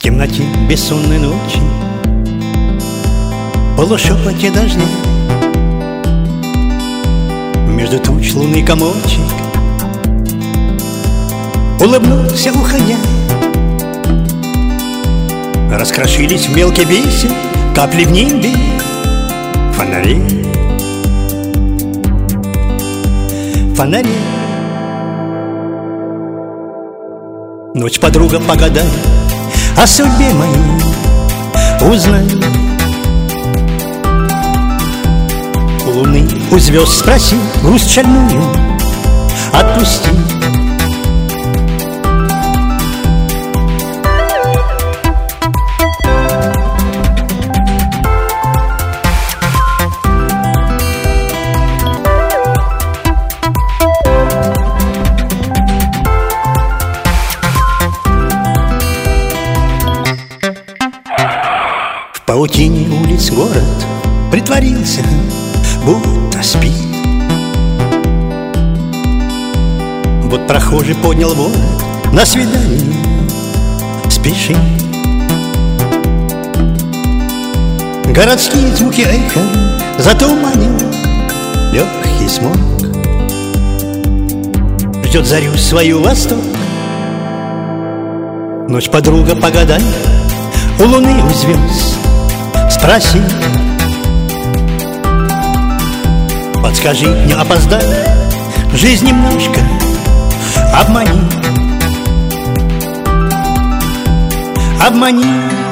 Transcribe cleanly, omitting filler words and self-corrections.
темноте бессонной ночи, в полушепоте дождя, между туч лунный комочек улыбнулся, уходя. Раскрошились в мелкий бисер капли в небе фонари, фонари. Ночь, подруга, погадай о судьбе моей, узнай. У луны, у звезд спроси, грусть шальную отпусти. В паутине улиц город притворился, будто спит. Вот прохожий поднял ворот, на свидание спешит. Городские звуки эхом затуманил легкий смог. Ждет зарю свою восток. Ночь, подруга, погадай, у луны, у звезд спроси. Подскажи, не опоздай, жизнь немножко обмани, обмани.